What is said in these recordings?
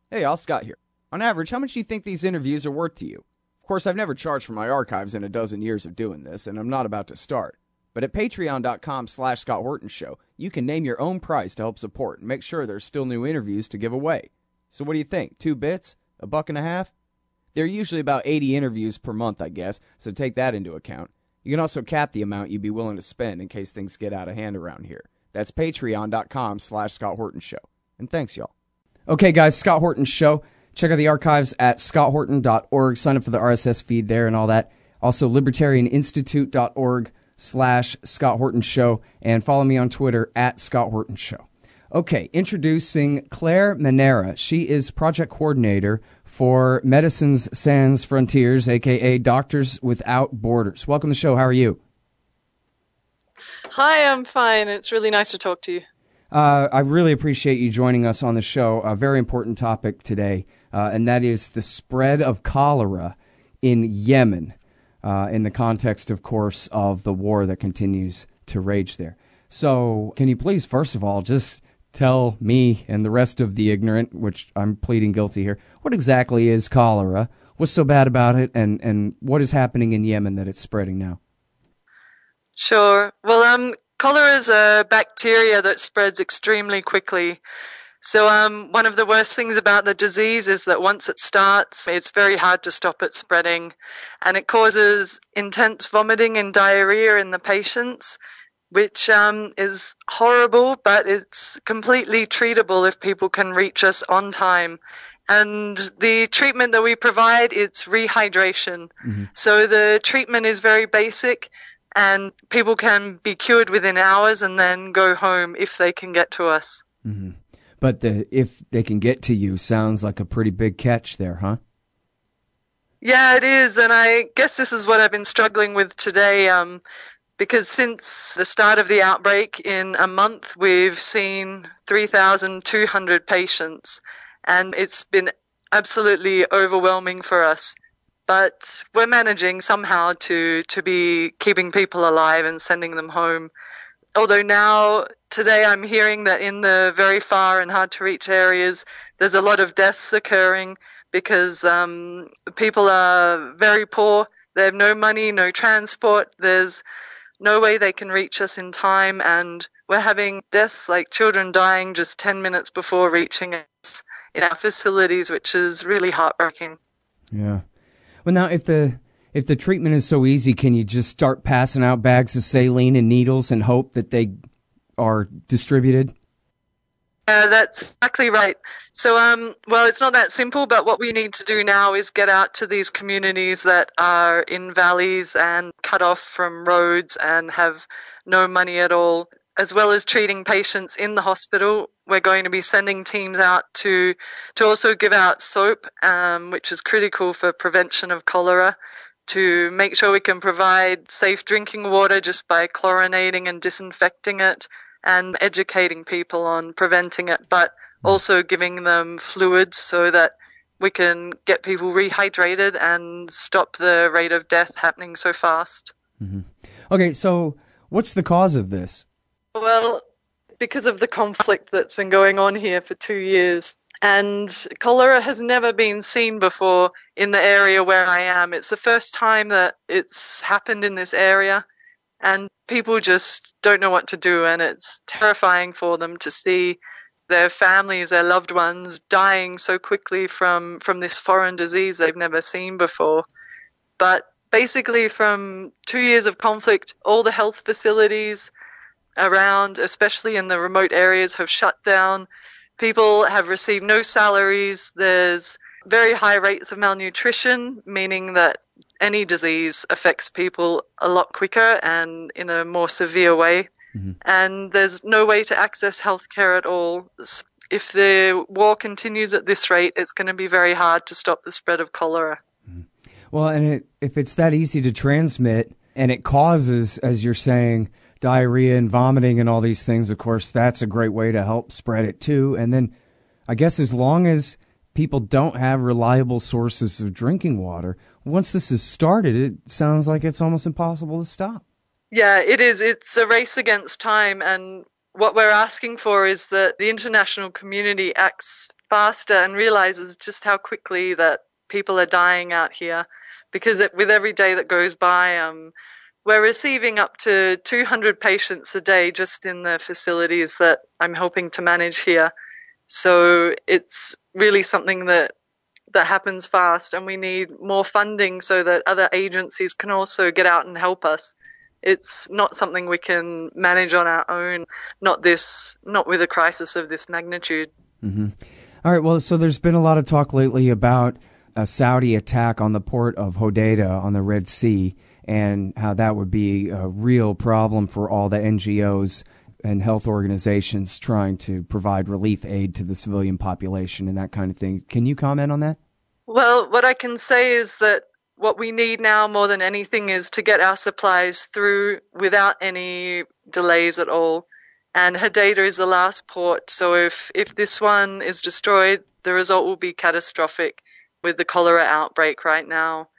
Hey, all, Scott here. On average, how much do you think these interviews are worth to you? Of course, I've never charged for my archives in a dozen years of doing this, and I'm not about to start. But at patreon.com/Scott Horton Show, you can name your own price to help support and make sure there's still new interviews to give away. So what do you think? 2 bits? $1.50? There are usually about 80 interviews per month, I guess, so take that into account. You can also cap the amount you'd be willing to spend in case things get out of hand around here. That's patreon.com/Scott Horton Show. And thanks, y'all. Okay, guys, Scott Horton Show. Check out the archives at scotthorton.org. Sign up for the RSS feed there and all that. Also, libertarianinstitute.org/Scott Horton Show. And follow me on Twitter at Scott Horton Show. Okay, introducing Claire Manera. She is project coordinator for Medicines Sans Frontiers, a.k.a. Doctors Without Borders. Welcome to the show. How are you? Hi, I'm fine. It's really nice to talk to you. I really appreciate you joining us on the show. A very important topic today, and that is the spread of cholera in Yemen, in the context, of course, of the war that continues to rage there. So can you please, first of all, just tell me and the rest of the ignorant, which I'm pleading guilty here, what exactly is cholera? What's so bad about it, and what is happening in Yemen that it's spreading now? Sure. Well, cholera is a bacteria that spreads extremely quickly. So one of the worst things about the disease is that once it starts, it's very hard to stop it spreading. And it causes intense vomiting and diarrhea in the patients, which is horrible, but it's completely treatable if people can reach us on time. And the treatment that we provide, it's rehydration. Mm-hmm. So the treatment is very basic, and people can be cured within hours and then go home if they can get to us. Mm-hmm. But if they can get to you sounds like a pretty big catch there, huh? Yeah, it is. And I guess this is what I've been struggling with today, because since the start of the outbreak, in a month, we've seen 3,200 patients, and it's been absolutely overwhelming for us. But we're managing somehow to be keeping people alive and sending them home. Although now, today, I'm hearing that in the very far and hard to reach areas, there's a lot of deaths occurring because people are very poor. They have no money, no transport. There's no way they can reach us in time. And we're having deaths like children dying just 10 minutes before reaching us in our facilities, which is really heartbreaking. Yeah. Well, now, if the treatment is so easy, can you just start passing out bags of saline and needles and hope that they are distributed? That's exactly right. So, well, it's not that simple, but what we need to do now is get out to these communities that are in valleys and cut off from roads and have no money at all. As well as treating patients in the hospital, we're going to be sending teams out to also give out soap, which is critical for prevention of cholera, to make sure we can provide safe drinking water just by chlorinating and disinfecting it, and educating people on preventing it, but also giving them fluids so that we can get people rehydrated and stop the rate of death happening so fast. Mm-hmm. Okay, so what's the cause of this? Well, because of the conflict that's been going on here for 2 years. And cholera has never been seen before in the area where I am. It's the first time that it's happened in this area. And people just don't know what to do. And it's terrifying for them to see their families, their loved ones dying so quickly from this foreign disease they've never seen before. But basically from 2 years of conflict, all the health facilities around, especially in the remote areas, have shut down. People have received no salaries. There's very high rates of malnutrition, meaning that any disease affects people a lot quicker and in a more severe way. Mm-hmm. And there's no way to access healthcare at all. If the war continues at this rate, it's going to be very hard to stop the spread of cholera. Mm-hmm. Well, and if it's that easy to transmit and it causes, as you're saying, diarrhea and vomiting and all these things, of course, that's a great way to help spread it too. And then I guess as long as people don't have reliable sources of drinking water, once this is started, it sounds like it's almost impossible to stop. Yeah, it is. It's a race against time. And what we're asking for is that the international community acts faster and realizes just how quickly that people are dying out here, because with every day that goes by, we're receiving up to 200 patients a day just in the facilities that I'm helping to manage here. So it's really something that happens fast, and we need more funding so that other agencies can also get out and help us. It's not something we can manage on our own, not with a crisis of this magnitude. Mm-hmm. All right, well, so there's been a lot of talk lately about a Saudi attack on the port of Hodeidah on the Red Sea, and how that would be a real problem for all the NGOs and health organizations trying to provide relief aid to the civilian population and that kind of thing. Can you comment on that? Well, what I can say is that what we need now more than anything is to get our supplies through without any delays at all. And Hodeidah is the last port, so if this one is destroyed, the result will be catastrophic with the cholera outbreak right now.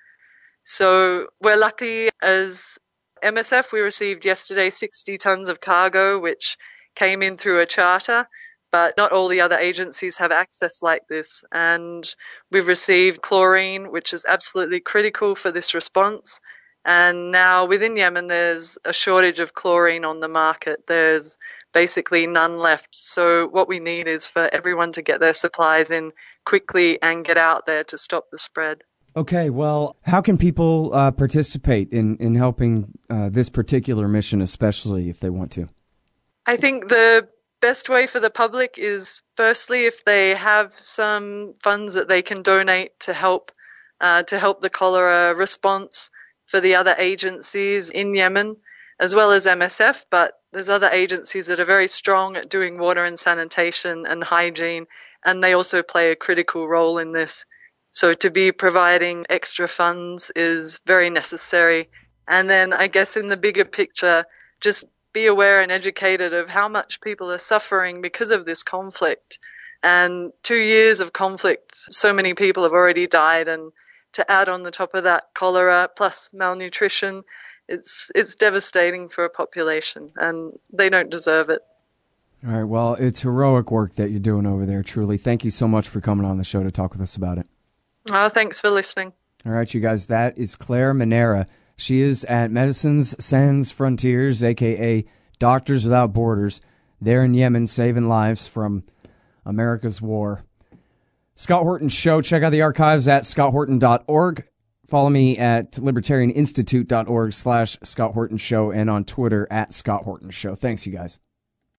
So we're lucky as MSF. We received yesterday 60 tons of cargo, which came in through a charter, but not all the other agencies have access like this. And we've received chlorine, which is absolutely critical for this response. And now within Yemen, there's a shortage of chlorine on the market. There's basically none left. So what we need is for everyone to get their supplies in quickly and get out there to stop the spread. Okay, well, how can people participate in helping this particular mission, especially if they want to? I think the best way for the public is, firstly, if they have some funds that they can donate to help the cholera response for the other agencies in Yemen, as well as MSF, but there's other agencies that are very strong at doing water and sanitation and hygiene, and they also play a critical role in this. So to be providing extra funds is very necessary. And then I guess in the bigger picture, just be aware and educated of how much people are suffering because of this conflict. And 2 years of conflict, so many people have already died. And to add on the top of that cholera plus malnutrition, it's devastating for a population, and they don't deserve it. All right, well, it's heroic work that you're doing over there, truly. Thank you so much for coming on the show to talk with us about it. Oh, thanks for listening. All right, you guys, that is Claire Manera. She is at Medicines Sans Frontiers, a.k.a. Doctors Without Borders. They're in Yemen saving lives from America's war. Scott Horton Show. Check out the archives at scotthorton.org. Follow me at libertarianinstitute.org/Scott Horton Show and on Twitter at Scott Horton Show. Thanks, you guys.